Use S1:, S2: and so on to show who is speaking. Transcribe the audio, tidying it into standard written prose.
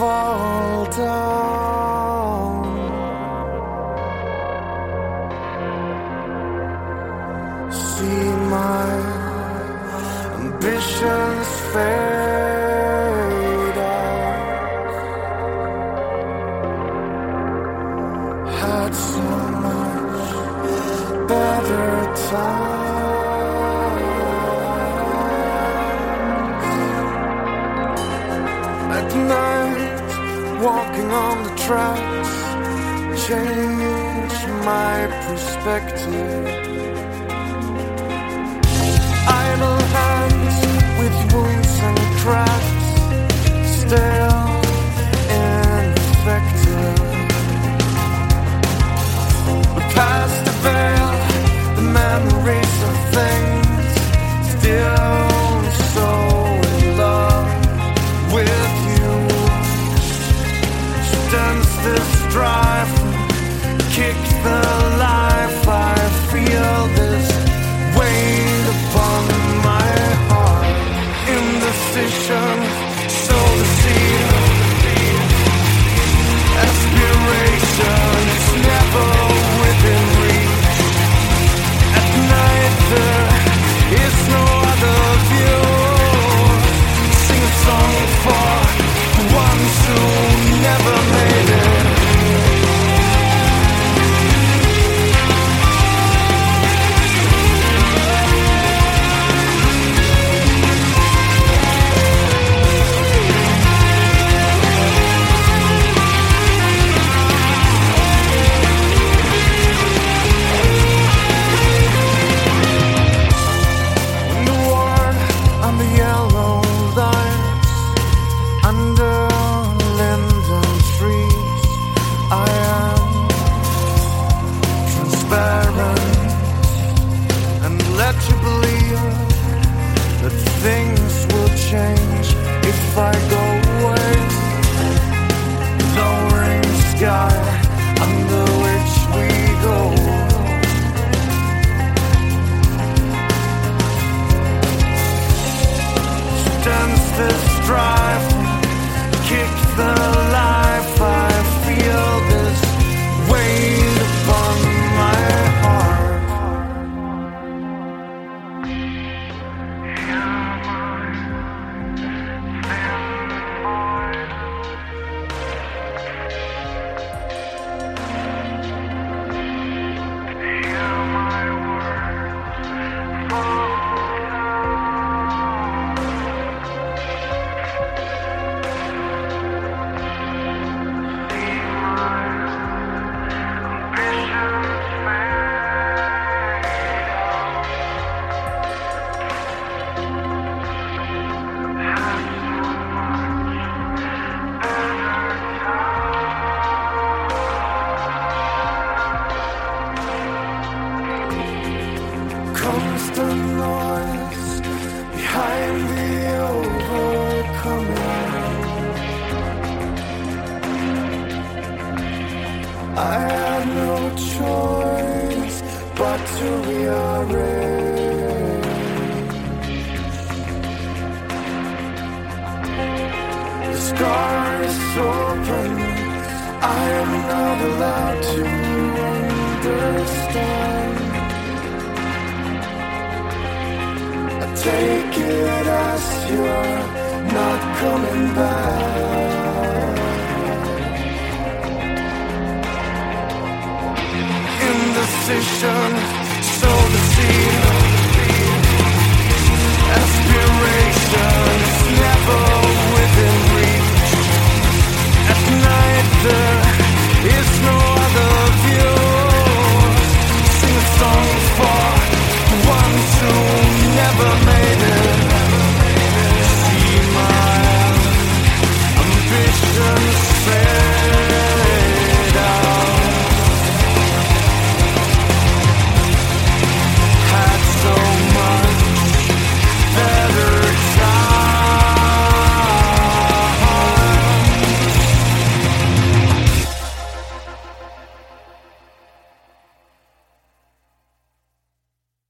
S1: fall down. See my ambitions fade out. Had so much better times. At night, walking on the tracks, change my perspective. Idle hands with wounds and cracks, still ineffective. The past the veil, the memories of things, still so in love with you. Dance this drive, kick the life. I feel this weight upon my heart. Indecision, sow the seed. Aspiration is never within reach. At night there is no other view. Sing a song for the ones who never made it. If I go away, lowering sky under which we go. Dance this drive, kick the life. I feel this weight upon my heart. Constant noise behind the overcoming. I had no choice but to rearrange. The scar is open, I am not allowed to understand. Take it as you're not coming back. Indecision, sow the seed. Aspiration is never within reach. At night there is no other view. Sing a song for the ones who never made it. See my ambitions fail.